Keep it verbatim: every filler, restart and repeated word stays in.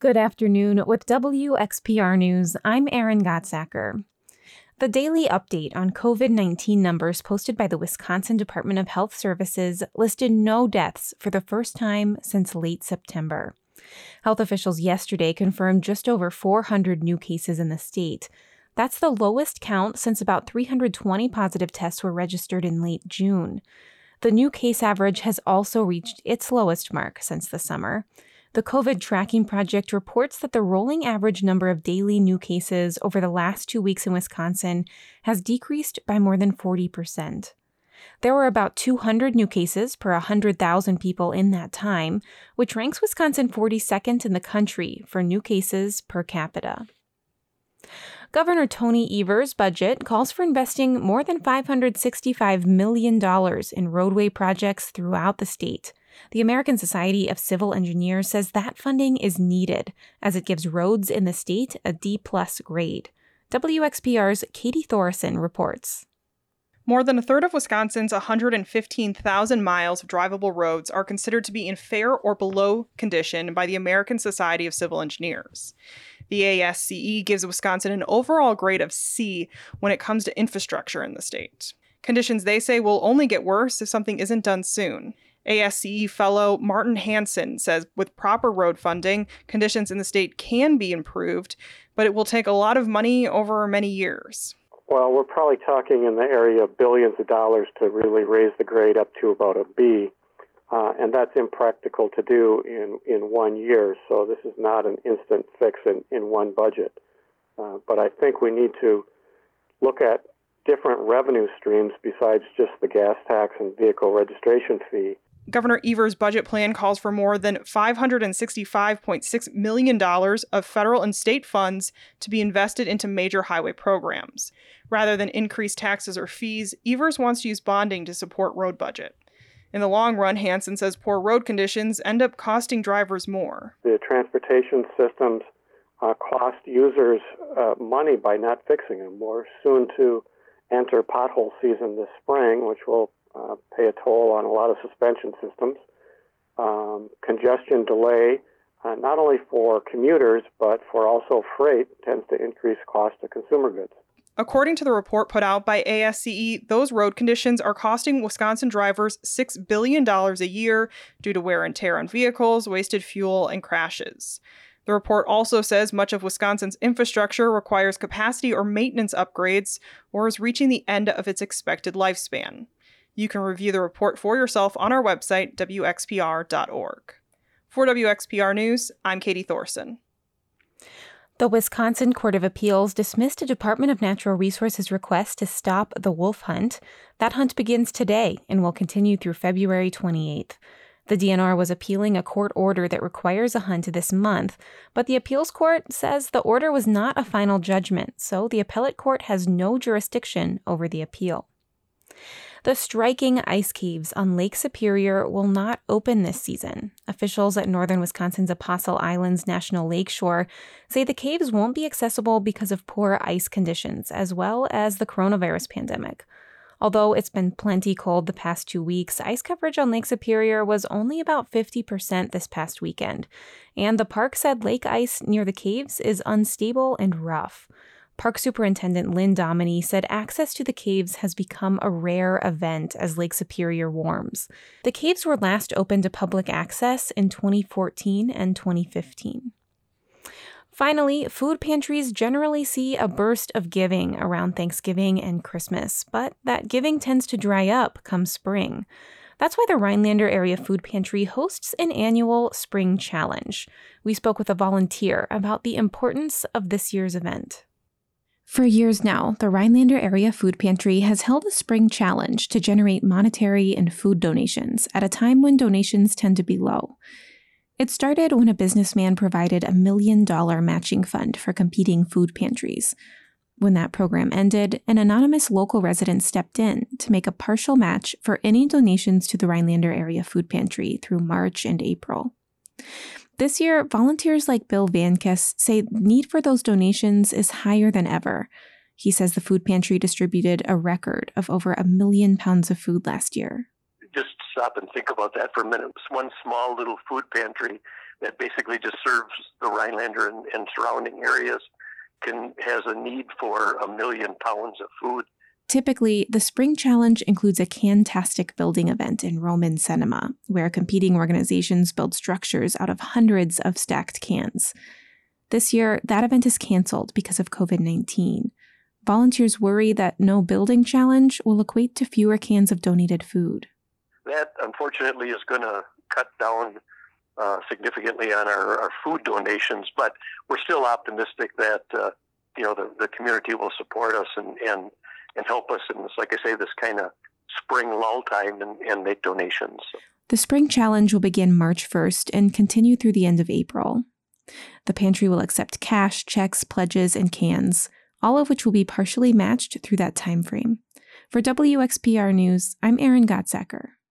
Good afternoon. With W X P R News, I'm Erin Gottsacker. The daily update on covid nineteen numbers posted by the Wisconsin Department of Health Services listed no deaths for the first time since late September. Health officials yesterday confirmed just over four hundred new cases in the state. That's the lowest count since about three hundred twenty positive tests were registered in late June. The new case average has also reached its lowest mark since the summer. The COVID Tracking Project reports that the rolling average number of daily new cases over the last two weeks in Wisconsin has decreased by more than forty percent. There were about two hundred new cases per one hundred thousand people in that time, which ranks Wisconsin forty-second in the country for new cases per capita. Governor Tony Evers' budget calls for investing more than five hundred sixty-five million dollars in roadway projects throughout the state. The American Society of Civil Engineers says that funding is needed as it gives roads in the state a D plus grade. W X P R's Katie Thorson reports. More than a third of Wisconsin's one hundred fifteen thousand miles of drivable roads are considered to be in fair or below condition by the American Society of Civil Engineers. The A S C E gives Wisconsin an overall grade of C when it comes to infrastructure in the state. Conditions, they say, will only get worse if something isn't done soon. A S C E fellow Martin Hansen says with proper road funding, conditions in the state can be improved, but it will take a lot of money over many years. Well, we're probably talking in the area of billions of dollars to really raise the grade up to about a B, uh, and that's impractical to do in, in one year, so this is not an instant fix in, in one budget. Uh, but I think we need to look at different revenue streams besides just the gas tax and vehicle registration fee. Governor Evers' budget plan calls for more than five hundred sixty-five point six million dollars of federal and state funds to be invested into major highway programs. Rather than increase taxes or fees, Evers wants to use bonding to support road budget. In the long run, Hansen says poor road conditions end up costing drivers more. The transportation systems uh, cost users uh, money by not fixing them. We're soon to enter pothole season this spring, which will Uh, pay a toll on a lot of suspension systems. Um, congestion delay, uh, not only for commuters, but for also freight, tends to increase cost of consumer goods. According to the report put out by A S C E, those road conditions are costing Wisconsin drivers six billion dollars a year due to wear and tear on vehicles, wasted fuel, and crashes. The report also says much of Wisconsin's infrastructure requires capacity or maintenance upgrades or is reaching the end of its expected lifespan. You can review the report for yourself on our website, W X P R dot org. For W X P R News, I'm Katie Thorson. The Wisconsin Court of Appeals dismissed a Department of Natural Resources request to stop the wolf hunt. That hunt begins today and will continue through February twenty-eighth. The D N R was appealing a court order that requires a hunt this month, but the appeals court says the order was not a final judgment, so the appellate court has no jurisdiction over the appeal. The striking ice caves on Lake Superior will not open this season. Officials at northern Wisconsin's Apostle Islands National Lakeshore say the caves won't be accessible because of poor ice conditions, as well as the coronavirus pandemic. Although it's been plenty cold the past two weeks, ice coverage on Lake Superior was only about fifty percent this past weekend, and the park said lake ice near the caves is unstable and rough. Park Superintendent Lynn Dominy said access to the caves has become a rare event as Lake Superior warms. The caves were last open to public access in twenty fourteen and twenty fifteen. Finally, food pantries generally see a burst of giving around Thanksgiving and Christmas, but that giving tends to dry up come spring. That's why the Rhinelander Area Food Pantry hosts an annual Spring Challenge. We spoke with a volunteer about the importance of this year's event. For years now, the Rhinelander Area Food Pantry has held a spring challenge to generate monetary and food donations at a time when donations tend to be low. It started when a businessman provided a million dollar matching fund for competing food pantries. When that program ended, an anonymous local resident stepped in to make a partial match for any donations to the Rhinelander Area Food Pantry through March and April. This year, volunteers like Bill Vankiss say the need for those donations is higher than ever. He says the food pantry distributed a record of over a million pounds of food last year. Just stop and think about that for a minute. One small little food pantry that basically just serves the Rhinelander and, and surrounding areas can has a need for a million pounds of food. Typically, the Spring Challenge includes a Cantastic building event in Roman Cinema, where competing organizations build structures out of hundreds of stacked cans. This year, that event is canceled because of covid nineteen. Volunteers worry that no building challenge will equate to fewer cans of donated food. That, unfortunately, is going to cut down uh, significantly on our, our food donations, but we're still optimistic that uh, you know the, the community will support us and, and, and help us in this, like I say, this kind of spring lull time and, and make donations. The Spring Challenge will begin March first and continue through the end of April. The pantry will accept cash, checks, pledges, and cans, all of which will be partially matched through that time frame. For W X P R News, I'm Erin Gottsacker.